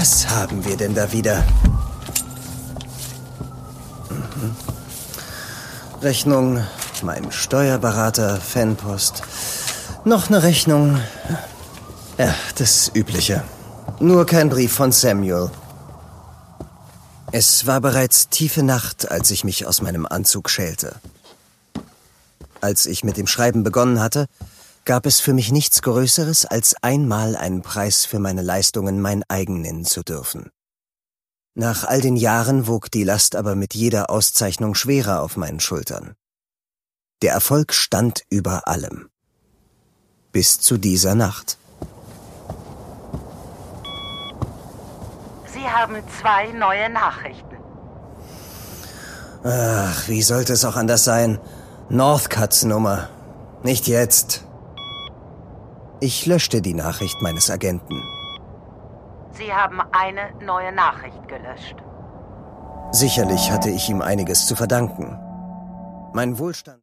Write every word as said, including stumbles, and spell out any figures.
Was haben wir denn da wieder? Mhm. Rechnung, mein Steuerberater, Fanpost. Noch eine Rechnung. Ja, das Übliche. Nur kein Brief von Samuel. Es war bereits tiefe Nacht, als ich mich aus meinem Anzug schälte. Als ich mit dem Schreiben begonnen hatte, gab es für mich nichts Größeres, als einmal einen Preis für meine Leistungen mein eigen nennen zu dürfen. Nach all den Jahren wog die Last aber mit jeder Auszeichnung schwerer auf meinen Schultern. Der Erfolg stand über allem. Bis zu dieser Nacht. Sie haben zwei neue Nachrichten. Ach, wie sollte es auch anders sein? Northcutts Nummer. Nicht jetzt. Ich löschte die Nachricht meines Agenten. Sie haben eine neue Nachricht gelöscht. Sicherlich hatte ich ihm einiges zu verdanken. Mein Wohlstand...